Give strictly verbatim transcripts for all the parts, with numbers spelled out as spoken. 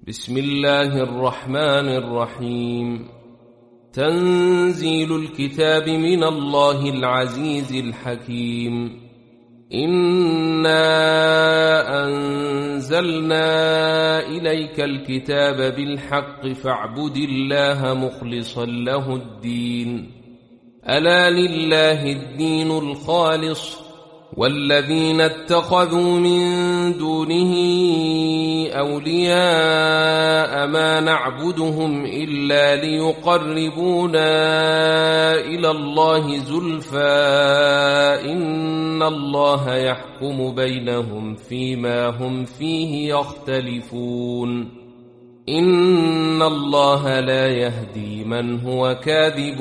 بسم الله الرحمن الرحيم. تنزيل الكتاب من الله العزيز الحكيم. إنا أنزلنا إليك الكتاب بالحق فاعبد الله مخلصا له الدين. ألا لله الدين الخالص، والذين اتخذوا من دونه أولياء ما نعبدهم إلا ليقربونا إلى الله زلفى إن الله يحكم بينهم فيما هم فيه يختلفون. إن الله لا يهدي من هو كاذب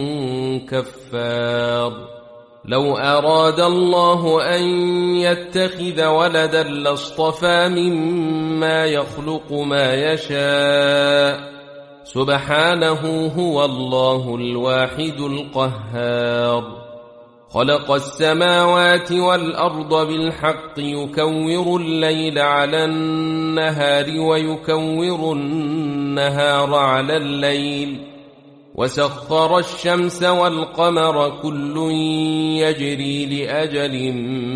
كفار. لو أراد الله أن يتخذ ولدا لاصطفى مما يخلق ما يشاء، سبحانه هو الله الواحد القهار. خلق السماوات والأرض بالحق يكور الليل على النهار ويكور النهار على الليل، وسخر الشمس والقمر كل يجري لأجل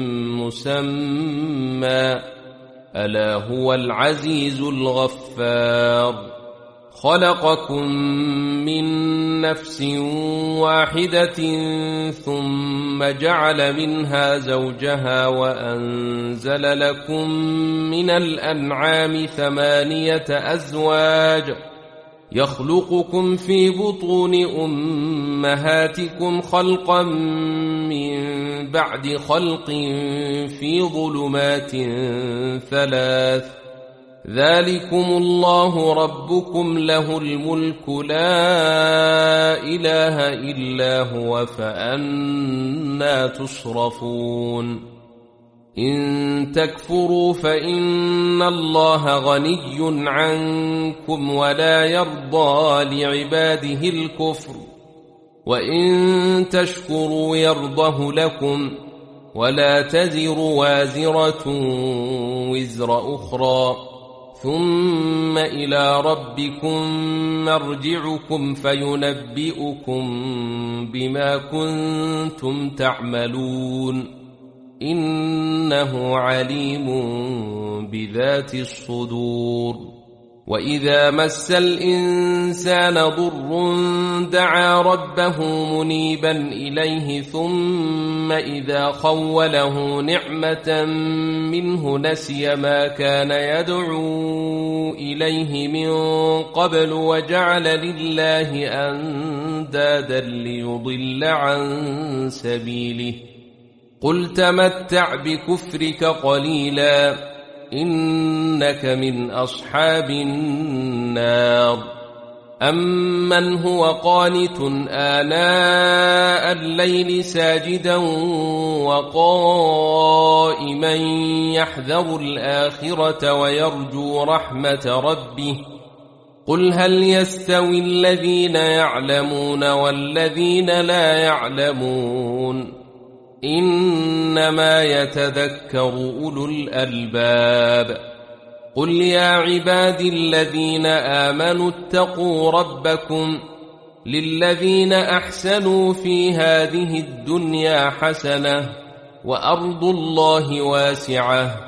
مسمى، ألا هو العزيز الغفار. خلقكم من نفس واحدة ثم جعل منها زوجها وأنزل لكم من الأنعام ثمانية أزواج يخلقكم في بطون أمهاتكم خلقا من بعد خلق في ظلمات ثلاث، ذلكم الله ربكم له الملك لا إله إلا هو فأنى تصرفون. إن تكفروا فإن الله غني عنكم ولا يرضى لعباده الكفر، وإن تشكروا يرضه لكم، ولا تزر وازرة وزر أخرى، ثم إلى ربكم مرجعكم فينبئكم بما كنتم تعملون، إنه عليم بذات الصدور. وإذا مس الإنسان ضر دعا ربه منيبا إليه ثم إذا خوله نعمة منه نسي ما كان يدعو إليه من قبل وجعل لله أندادا ليضل عن سبيله. قل تمتع بكفرك قليلا إنك من أصحاب النار. أمن هو قانت آناء الليل ساجدا وقائما يحذر الآخرة ويرجو رحمة ربه، قل هل يستوي الذين يعلمون والذين لا يعلمون، إنما يتذكر أولو الألباب. قل يا عبادي الذين آمنوا اتقوا ربكم للذين أحسنوا في هذه الدنيا حسنة وأرض الله واسعة،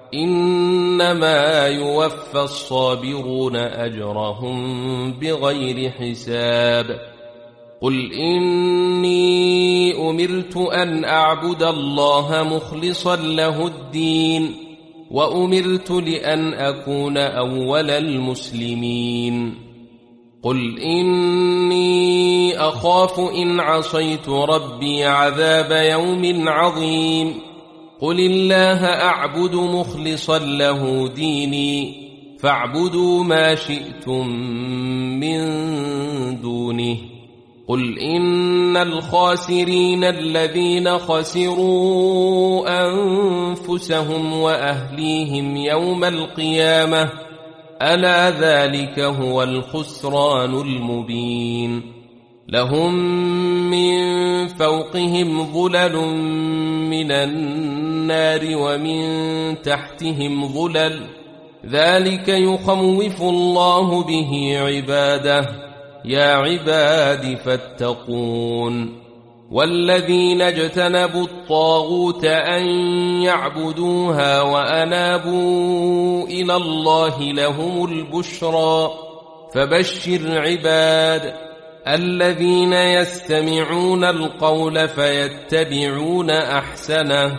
إنما يوفى الصابرون أجرهم بغير حساب. قل إني أمرت أن أعبد الله مخلصا له الدين، وأمرت لأن أكون أول المسلمين. قل إني أخاف إن عصيت ربي عذاب يوم عظيم. قل الله أعبد مخلصا له ديني، فاعبدوا ما شئتم من دونه. قل إن الخاسرين الذين خسروا أنفسهم وأهليهم يوم القيامة، ألا ذلك هو الخسران المبين. لهم من فوقهم ظلل من النار ومن تحتهم ظلل ذلك يخوف الله به عباده يا عباد فاتقون والذين اجتنبوا الطاغوت أن يعبدوها وأنابوا إلى الله لهم البشرى فبشر عباد الذين يستمعون القول فيتبعون أحسنه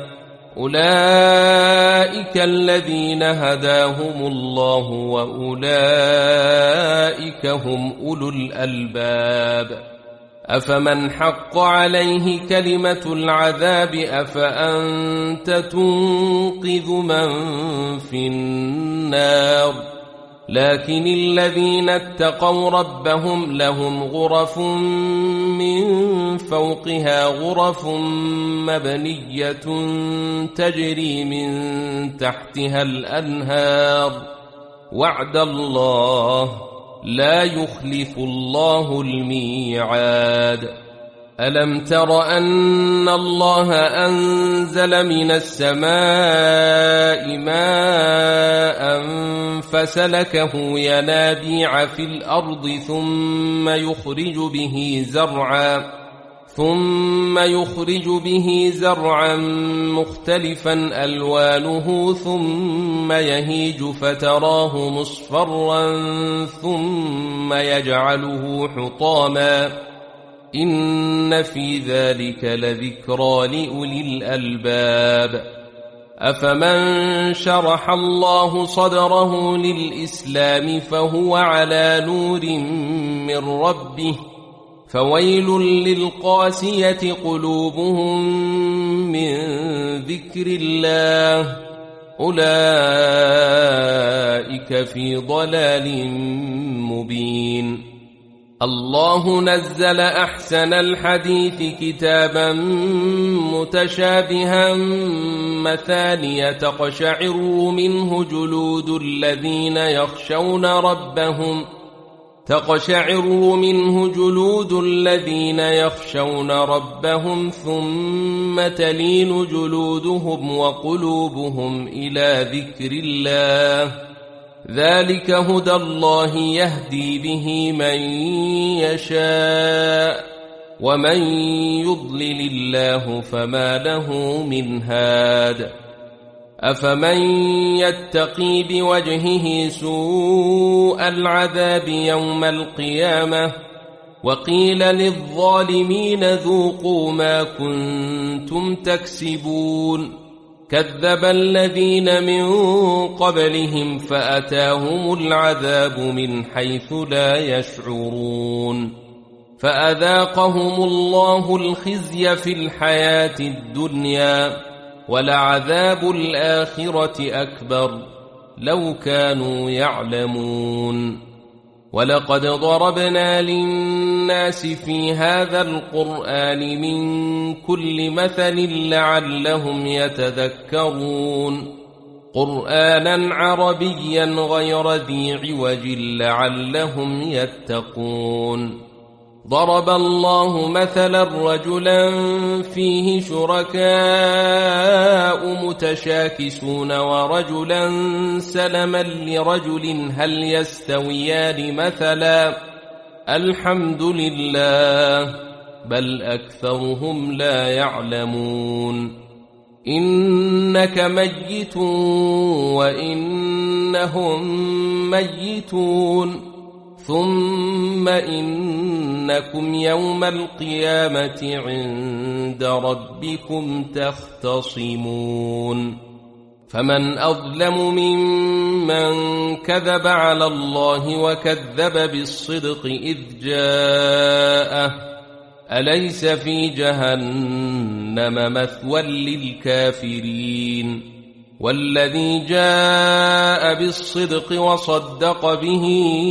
أولئك الذين هداهم الله وأولئك هم أولو الألباب أفمن حق عليه كلمة العذاب أفأنت تنقذ من في النار لكن الذين اتقوا ربهم لهم غرف من فوقها غرف مبنية تجري من تحتها الأنهار وعد الله لا يخلف الله الميعاد ألم تر أن الله أنزل من السماء ماء فسلكه ينابيع في الأرض ثم يخرج به زرعا ثم يخرج به زرعا مختلفا ألوانه ثم يهيج فتراه مصفرا ثم يجعله حطاما إن في ذلك لذكرى لأولي الألباب أفمن شرح الله صدره للإسلام فهو على نور من ربه فويل للقاسية قلوبهم من ذكر الله أولئك في ضلال مبين الله نزل أحسن الحديث كتابا متشابها مثانية تقشعر منه جلود الذين يخشون ربهم تقشعر منه جلود الذين يخشون ربهم ثم تلين جلودهم وقلوبهم إلى ذكر الله ذلك هدى الله يهدي به من يشاء ومن يضلل الله فما له من هاد أفمن يتقي بوجهه سوء العذاب يوم القيامة وقيل للظالمين ذوقوا ما كنتم تكسبون كذب الذين من قبلهم فأتاهم العذاب من حيث لا يشعرون فأذاقهم الله الخزي في الحياة الدنيا ولعذاب الآخرة أكبر لو كانوا يعلمون ولقد ضربنا للناس في هذا القرآن من كل مثل لعلهم يتذكرون قرآنا عربيا غير ذي عوج لعلهم يتقون ضرب الله مثلا رجلا فيه شركاء متشاكسون ورجلا سلما لرجل هل يستويان مثلا الحمد لله بل أكثرهم لا يعلمون إنك ميت وإنهم ميتون ثم إنكم يوم القيامة عند ربكم تختصمون فمن أظلم ممن كذب على الله وكذب بالصدق إذ جاءه أليس في جهنم مثوى للكافرين والذي جاء بالصدق وصدق به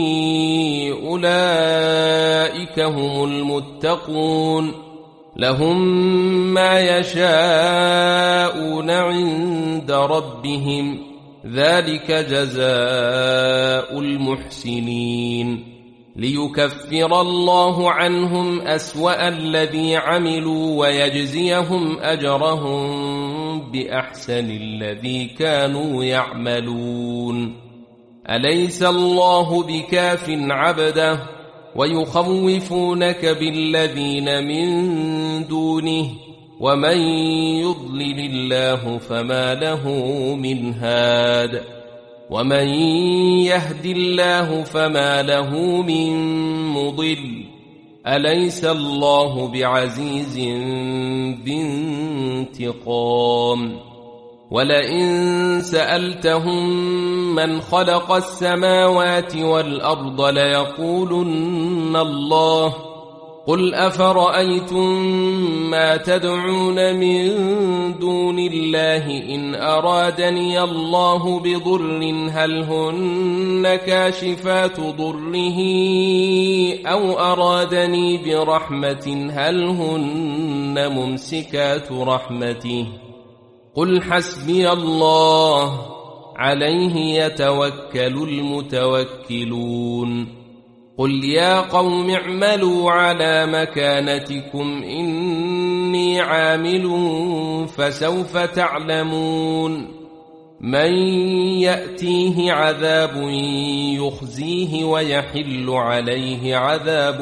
أولئك هم المتقون لهم ما يشاءون عند ربهم ذلك جزاء المحسنين ليكفر الله عنهم أسوأ الذي عملوا ويجزيهم أجرهم بأحسن الذي كانوا يعملون أليس الله بكاف عبده ويخوفونك بالذين من دونه ومن يضلل الله فما له من هاد ومن يهد الله فما له من مضل أليس الله بعزيز ذي انتقام ولئن سألتهم من خلق السماوات والأرض ليقولن الله قل أفرأيتم ما تدعون من دون الله إن أرادني الله بضر هل هن كاشفات ضره أو أرادني برحمة هل هن ممسكات رحمته قل حسبي الله عليه يتوكل المتوكلون قل يا قوم اعملوا على مكانتكم إني عامل فسوف تعلمون من يأتيه عذاب يخزيه ويحل عليه عذاب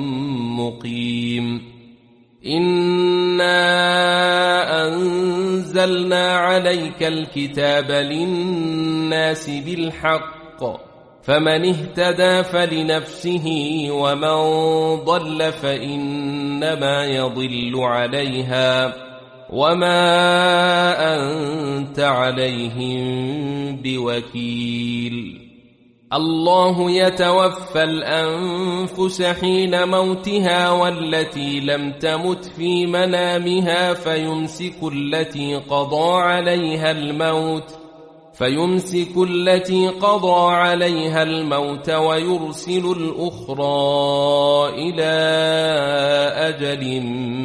مقيم إنا أنزلنا عليك الكتاب للناس بالحق فمن اهتدى فلنفسه ومن ضل فإنما يضل عليها وما أنت عليهم بوكيل الله يتوفى الأنفس حين موتها والتي لم تمت في منامها فيمسك التي قضى عليها الموت فيمسك التي قضى عليها الموت ويرسل الأخرى إلى أجل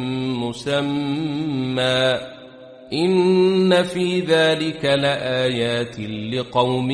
مسمى إن في ذلك لآيات لقوم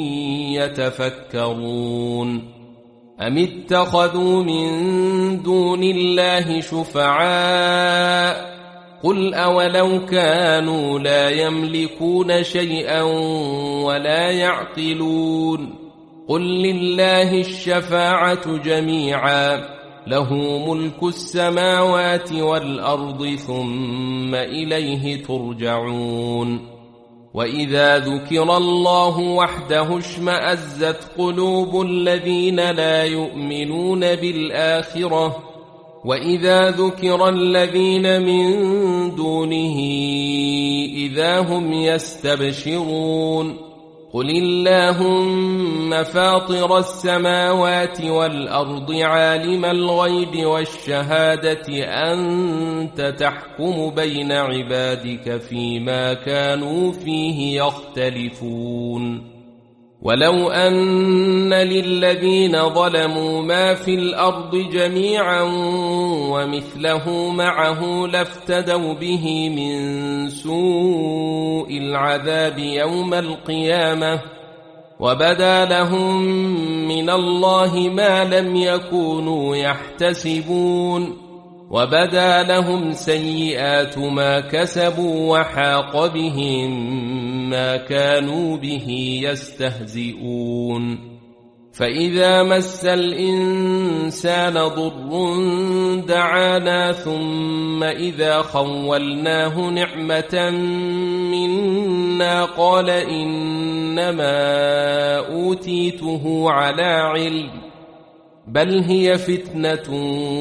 يتفكرون أم اتخذوا من دون الله شفعاء قل أولو كانوا لا يملكون شيئا ولا يعقلون قل لله الشفاعة جميعا له ملك السماوات والأرض ثم إليه ترجعون وإذا ذكر الله وحده اشمأزت قلوب الذين لا يؤمنون بالآخرة وإذا ذكر الذين من دونه إذا هم يستبشرون قل اللهم فاطر السماوات والأرض عالم الغيب والشهادة أنت تحكم بين عبادك فيما كانوا فيه يختلفون ولو أن للذين ظلموا ما في الأرض جميعا ومثله معه لافتدوا به من سوء العذاب يوم القيامة وبدا لهم من الله ما لم يكونوا يحتسبون وبدا لهم سيئات ما كسبوا وحاق بهم ما كانوا به يستهزئون فإذا مس الإنسان ضر دعانا ثم إذا خولناه نعمة منا قال إنما أوتيته على علم بل هي فتنة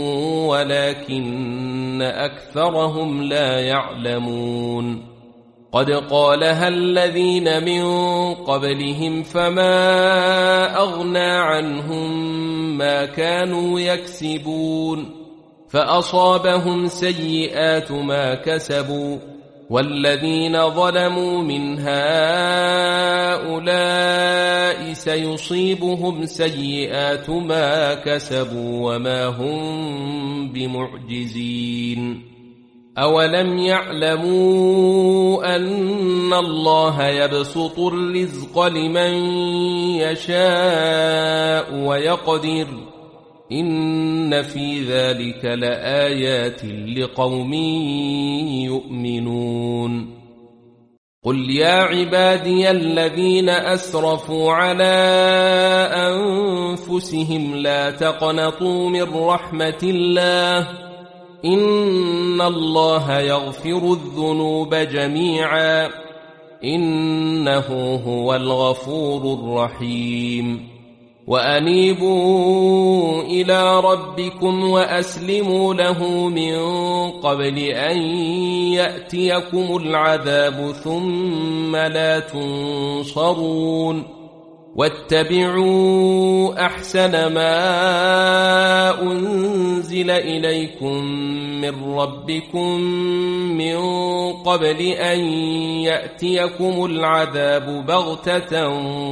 ولكن أكثرهم لا يعلمون قد قالها الذين من قبلهم فما أغنى عنهم ما كانوا يكسبون فأصابهم سيئات ما كسبوا والذين ظلموا من هؤلاء سيصيبهم سيئات ما كسبوا وما هم بمعجزين أولم يعلموا أن الله يبسط الرزق لمن يشاء ويقدر إن في ذلك لآيات لقوم يؤمنون قل يا عبادي الذين أسرفوا على أنفسهم لا تقنطوا من رحمة الله إن الله يغفر الذنوب جميعا إنه هو الغفور الرحيم وأنيبوا إلى ربكم وأسلموا له من قبل أن يأتيكم العذاب ثم لا تنصرون واتبعوا أحسن ما أنزل إليكم من ربكم من قبل أن يأتيكم العذاب بغتة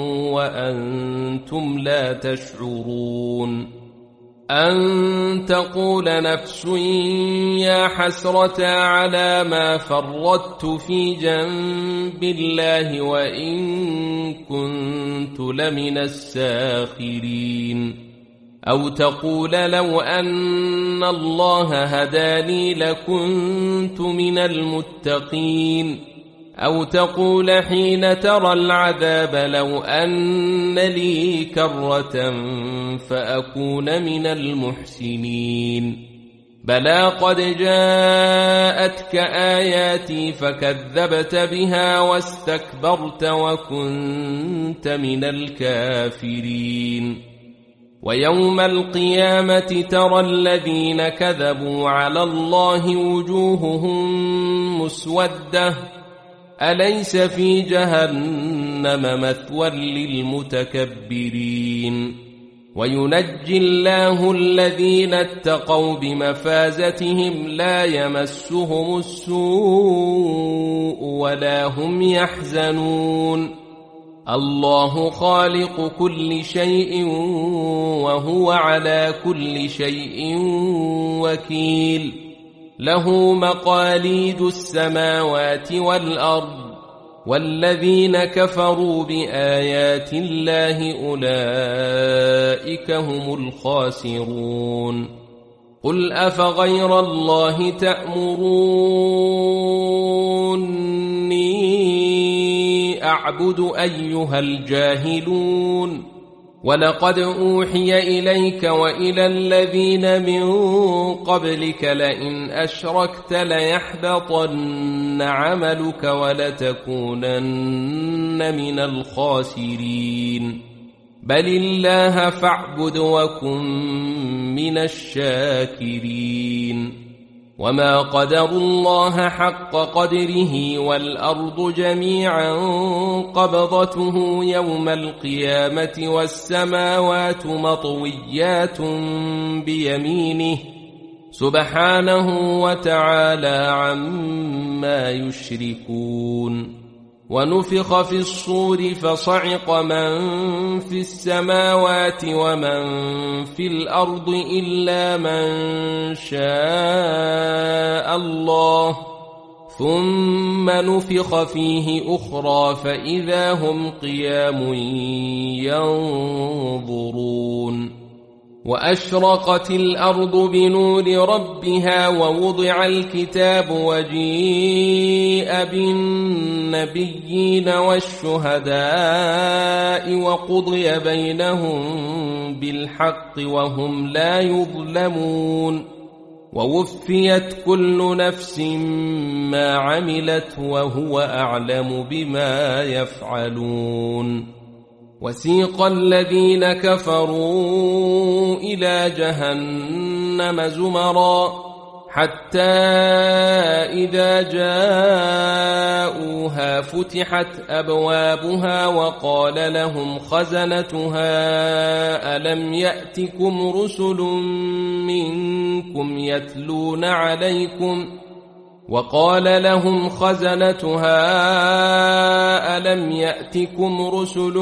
وأنتم لا تشعرون أن تقول نفس يا حسرة على ما فرطت في جنب الله وإن كنت لمن الساخرين أو تقول لو أن الله هداني لكنت من المتقين أو تقول حين ترى العذاب لو أن لي كرة فأكون من المحسنين بلى قد جاءتك آياتي فكذبت بها واستكبرت وكنت من الكافرين ويوم القيامة ترى الذين كذبوا على الله وجوههم مسودة أليس في جهنم مثوى للمتكبرين وينجي الله الذين اتقوا بمفازتهم لا يمسهم السوء ولا هم يحزنون الله خالق كل شيء وهو على كل شيء وكيل له مقاليد السماوات والأرض والذين كفروا بآيات الله أولئك هم الخاسرون قل أفغير الله تأمروني أعبد أيها الجاهلون ولقد أوحي إليك وإلى الذين من قبلك لئن أشركت ليحبطن عملك ولتكونن من الخاسرين بل الله فاعبد وكن من الشاكرين وما قدروا الله حق قدره والأرض جميعا قبضته يوم القيامة والسماوات مطويات بيمينه سبحانه وتعالى عما يشركون ونفخ في الصور فصعق من في السماوات ومن في الأرض إلا من شاء الله ثم نفخ فيه أخرى فإذا هم قيام ينظرون وأشرقت الأرض بنور ربها ووضع الكتاب وجيء بالنبيين والشهداء وقضي بينهم بالحق وهم لا يظلمون ووفيت كل نفس ما عملت وهو أعلم بما يفعلون وسيق الذين كفروا إلى جهنم زمرا حتى إذا جاءوها فتحت أبوابها وقال لهم خزنتها ألم يأتكم رسل منكم يتلون عليكم وقال لهم خزنتها ألم يأتكم رسل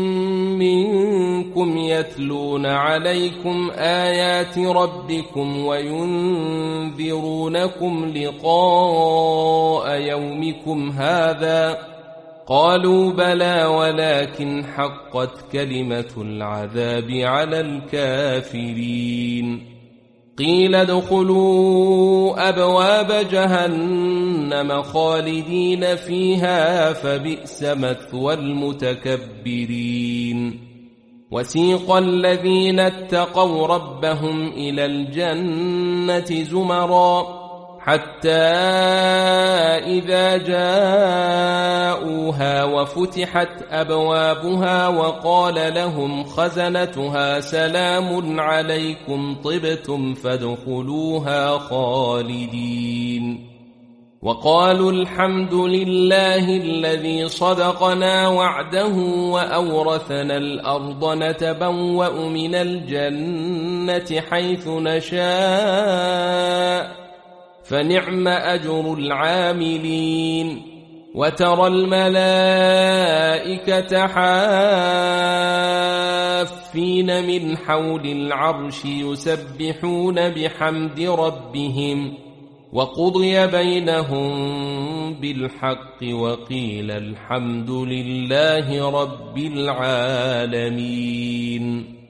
منكم يتلون عليكم آيات ربكم وينذرونكم لقاء يومكم هذا قالوا بلى ولكن حقت كلمة العذاب على الكافرين قيل ادخلوا أبواب جهنم خالدين فيها فبئس مثوى المتكبرين وسيق الذين اتقوا ربهم إلى الجنة زمرا حتى إذا جاءوها وفتحت أبوابها وقال لهم خزنتها سلام عليكم طبتم فادخلوها خالدين وقالوا الحمد لله الذي صدقنا وعده وأورثنا الأرض نتبوأ من الجنة حيث نشاء فنعم أجر العاملين وترى الملائكة حافين من حول العرش يسبحون بحمد ربهم وقضي بينهم بالحق وقيل الحمد لله رب العالمين.